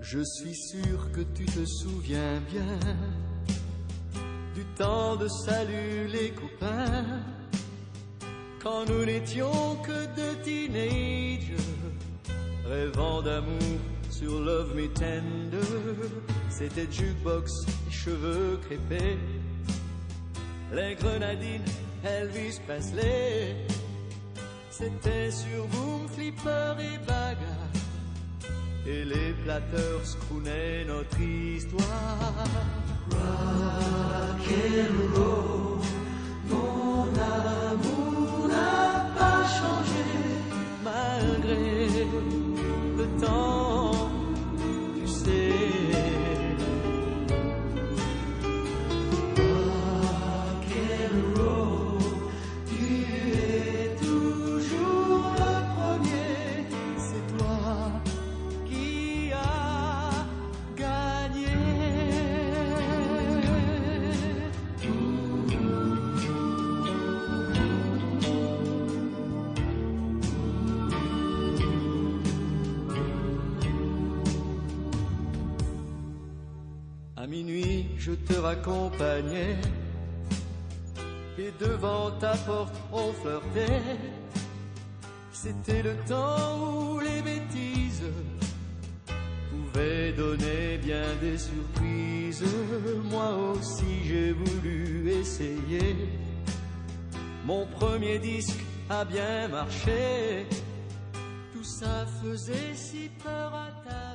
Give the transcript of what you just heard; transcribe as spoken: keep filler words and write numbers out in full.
Je suis sûr que tu te souviens bien du temps de salut les copains, quand nous n'étions que deux teenagers, rêvant d'amour sur Love Me Tender. C'était jukebox et cheveux crépés, les grenadines Elvis Presley. C'était sur Boom, Flipper et Baga, et les platters croonaient notre histoire. Rock and roll, mon amour n'a pas changé malgré le temps, tu sais. Rock and roll, tu es toujours le premier, c'est toi qui as gagné. À minuit, je te raccompagnais, et devant ta porte, on flirtait. C'était le temps où les bêtises pouvaient donner bien des surprises. Moi aussi, j'ai voulu essayer. Mon premier disque a bien marché. Tout ça faisait si peur à ta